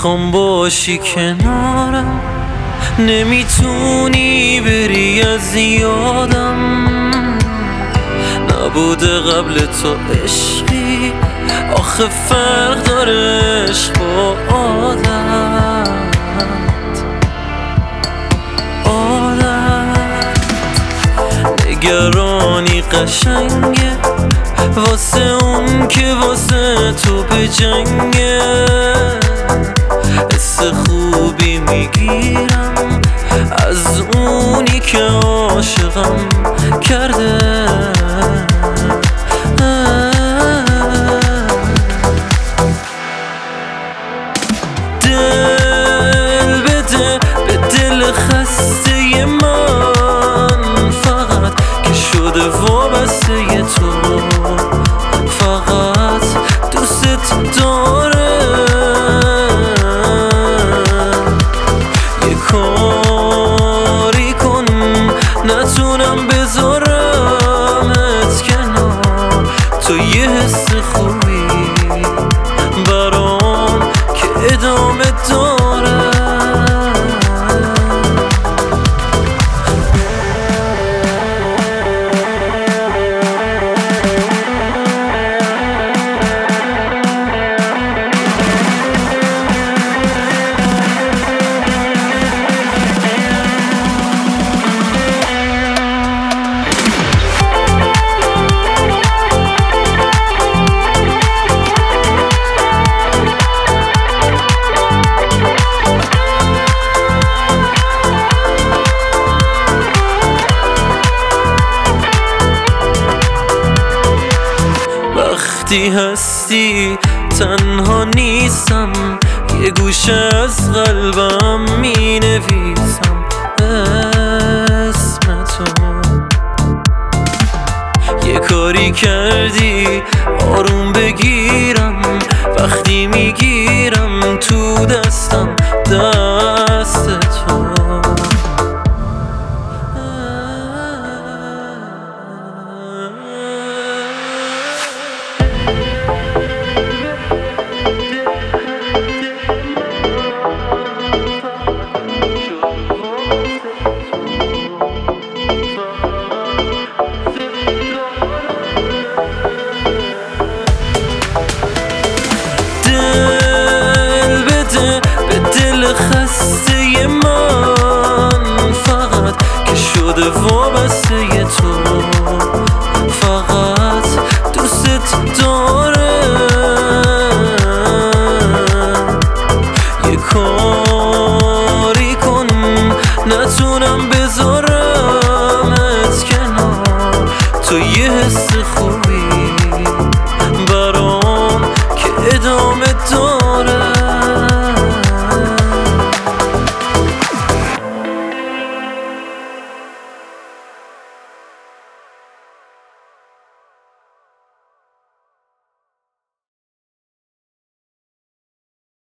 میخوام باشی کنارم، نمیتونی بری از یادم. نبوده قبل تو عشقی، آخه فرق داره عشق با عادت. نگرانی قشنگه واسه اون که واسه تو به جنگه. حس خوبی میگیرم از اونی که عاشقم کرده. دل بده به دل خسته من، فقط که شده وابسته تو، فقط دوست داره. یه کاری کن نتونم بذارمت کنار، تو یه حس خوبی برام که ادامه داره. وقتی هستی تنها نیستم، یه گوشه از قلبم می نویسم اسم تو. یه کاری کردی آروم بگیرم، وقتی میگیرم تو دستم دست تو. خسته من، فقط که شده وابسته تو، فقط دوست دارم.